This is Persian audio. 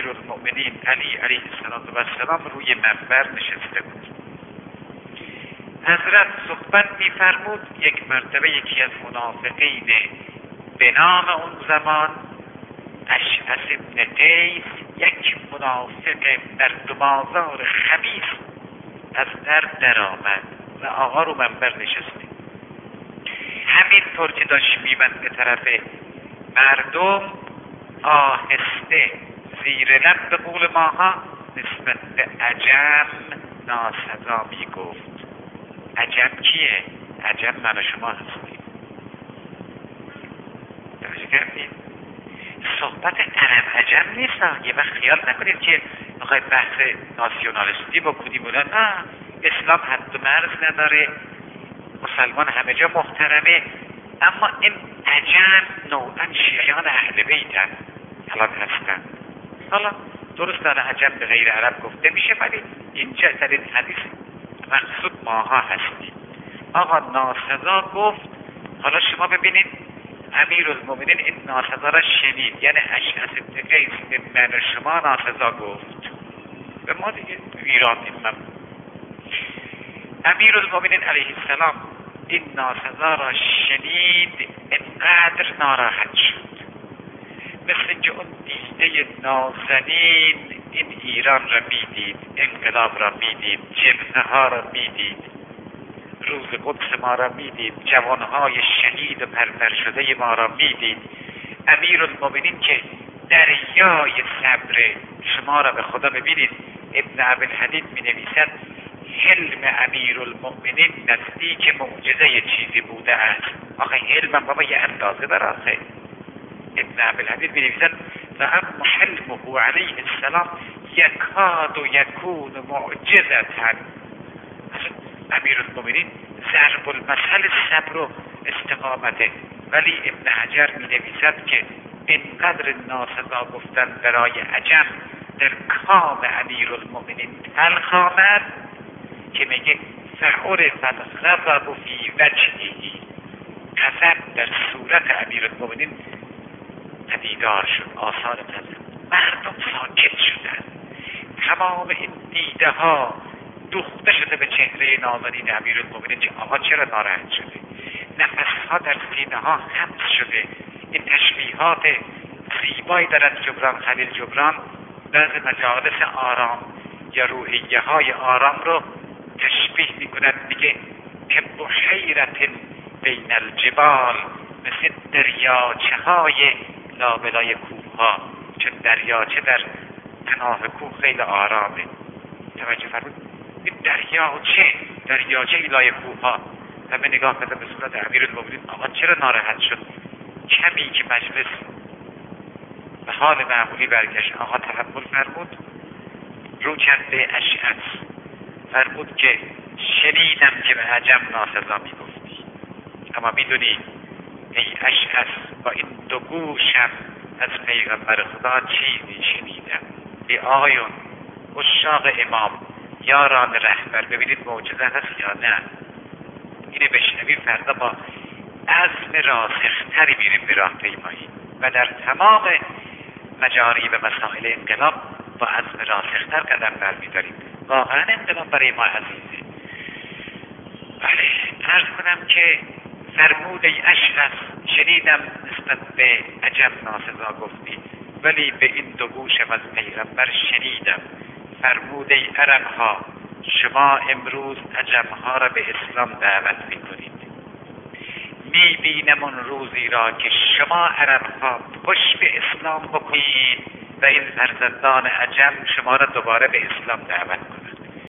امیرالمؤمنین علی علیه السلام روی منبر نشسته بود. حضرت صحبت می‌فرمود. یک مرتبه یکی از منافقین به نام اون زمان اشعث ابن قیس، یک منافق مردم‌آزار خبیث، از در آمد و آقا رو منبر نشسته. همینطور که داشت می‌مد به طرف مردم، آهسته زیر لب به قول ماها نسبت به عجم ناسزا میگفت. عجم کیه؟ عجم من و شما هستیم. توجه کردید؟ صحبت عرب عجم نیست. یه وقت خیال نکنید که میخواید بحث ناسیونالیستی بکنیم. نه، اسلام حد و مرز نداره، مسلمان همه جا محترمه، اما این عجم نوعا شیعیان اهل بیتن الان هستن. حالا درست داره عجم به غیر عرب گفته میشه، ولی اینجا در این حدیث مقصود ماها هستیم. آقا ناسزا گفت. حالا شما ببینید امیرالمؤمنین این ناسزا را شنید، یعنی اشعث ابن قیس به من و شما ناسزا گفت، به ما دیگه ایران این امیرالمؤمنین علیه السلام این ناسزا را شنید، اینقدر ناراحت شد، مثل اینکه اون دیده نازنین این ایران را میدید، انقلاب را میدید، جبهه ها را میدید، روز قدس ما را میدید، جوانهای شهید و پرپر شده ما را میدید. امیرالمؤمنین که دریای صبر شما را به خدا ببینید. ابن عبدالحدید می نویسد حلم امیرالمؤمنین نزدیک معجزه چیزی بوده است. آخه حلم بابا یه اندازه داره. آخه ابن عبدالحدید می نویسد و اما حلمه علیه السلام یکاد و یکون معجزتا. امیرالمؤمنین ضرب المثل صبر و استقامته. ولی ابن حجر می نویسد که اینقدر ناسزا گفتن برای عجم در کام امیرالمؤمنین تلخ آمد که میگه فعرف الغضب فی وجهه، غضب در صورت امیرالمؤمنین پدیدار شد، آثار غضب. مردم ساکت شدن، تمام این دیده ها دوخته شده به چهره نازنین امیرالمؤمنین که آقا چرا ناراحت شده. نفسها در سینه ها حبس شده. این تشبیهات زیبایی دارد جبران خلیل جبران بعض مجالس آرام یا روحیه های آرام رو تشبیه می کند، میگه که بحیرت بین الجبال، مثل دریاچه های لابلای کوه ها، چون دریاچه در پناه کوه خیلی آرامه. توجه فرمود؟ این دریاچه لای کوه ها. همه نگاه کرده به صورت امیرالمؤمنین. آقا چرا ناراحت شد؟ کمی که مجلس به حال معمولی برگشت، آقا تحمل فرمود، رو کرد به اشعث، فرمود که شنیدم که به عجم ناسزا میگفتی، اما میدونی ای اشعث با این دو گوشم از پیغمبر خدا چیزی شنیدم. ای آقایون عشاق امام، یاران رهبر، ببینید معجزه هست یا نه؟ اینه بشنویم فردا با عزم راسختری میریم به راه پیمایی و در تمام مجاری و مسائل انقلاب با عزم راسختر قدم برمیداریم. واقعا انقلاب برای ما عزیزه. بله، عرض کنم که فرمود ای اشعث شنیدم نسبت به عجم ناسزا گفتی، ولی به این دو گوشم از پیغمبر شنیدم. فرمود ای عرب ها، شما امروز عجم ها را به اسلام دعوت میکنید. میبینم اون روزی را که شما عرب ها پشت به اسلام بکنید و این فرزندان عجم شما را دوباره به اسلام دعوت کنید.